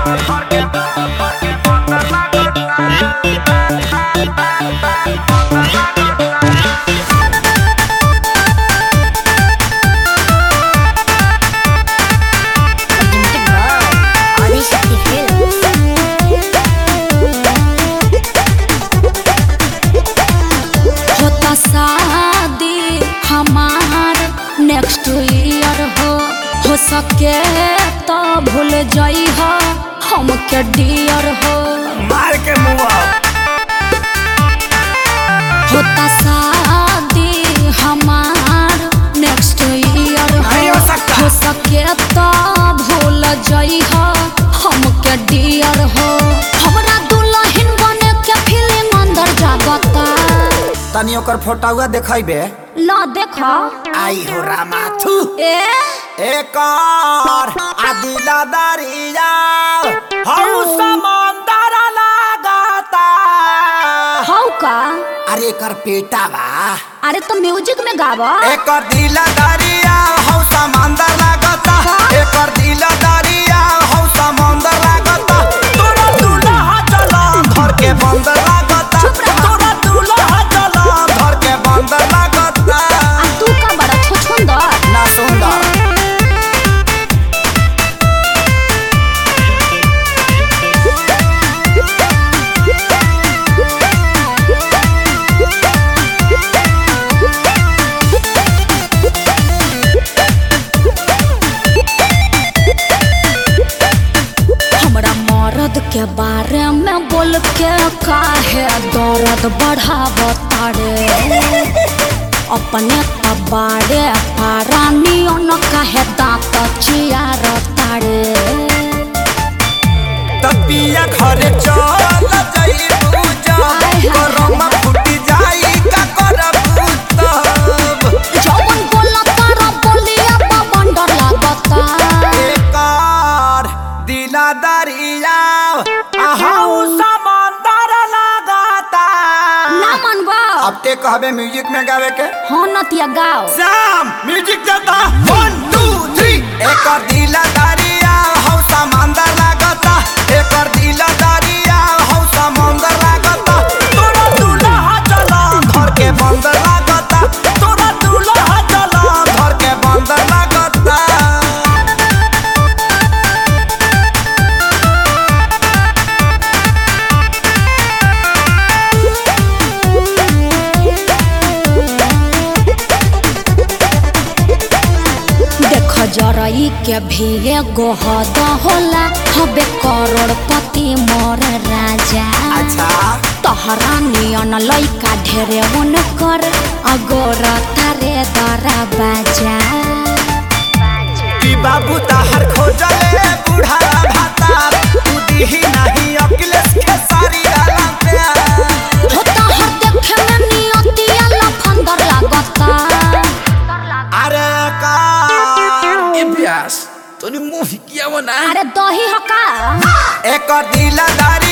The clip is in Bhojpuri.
नेक्स्ट ईयर हो सके तो भूल जाई हो हम के डियर हो मार के मुआ होता शादी हमार नेक्स्ट ईयर हो सके तो भूल जाई हो हम के डियर हो हमरा दुल्हन बने के फीलिंग अंदर जागता तनी ओकर फोटोवा देखाइबे ला देखा आई हो रामाथु एक और आदिला दरिया हौ समंदर लागता हौ का अरे कर पेटा बा अरे तो म्यूजिक में गावा एक और दिला दरिया हौ समंदर लागता एक और दिला दरिया हौ समंदर लागता तोरा दूल्हा चला घर के बंदर लागता तोरा दूल्हा चला घर के बंदर लागता तू का बड़ा छुछुंदर ना सुंदर हमरा मर्द के बारे में बोल के काहे दर्द बढ़ावता रे अपने तबाड़े पारानियों न काहे दांत चियारता रे तपिया घरे चल जाई पूजा करम फुटी जाई का करब तब जवन बोला तारा बोलिया बाबन डर लागता एकर दिला दरिया आहू समंदर लागता ना मनबा अब ते कहबे म्यूजिक में गावे के हाँ नतिया गाओ शाम म्यूजिक देता 1 2 3 एकर दिला दरिया हौ समंदर लागता एकर दिला दरिया हौ समंदर लागता तोरा दूल्हा चला घर के बंदर लागता तोरा दूल्हा चला घर के बंदर लागता देख जरई के भी एगो हद होला हबे करोड़पति मोर राजा अच्छा तहरा नियन लइका ढेरे मन कर अगोर तारे दरा बाजा कि बाबू ताहर खोजले बूढ़ा भाता तू दीही नहीं अखिलेश के सारी डाला प्यार होता हर देखे में नियतिया लफंदर लागता अरे का इब्यास तोनी मुंह किया वो ना अरे दही हका एक दिला दारी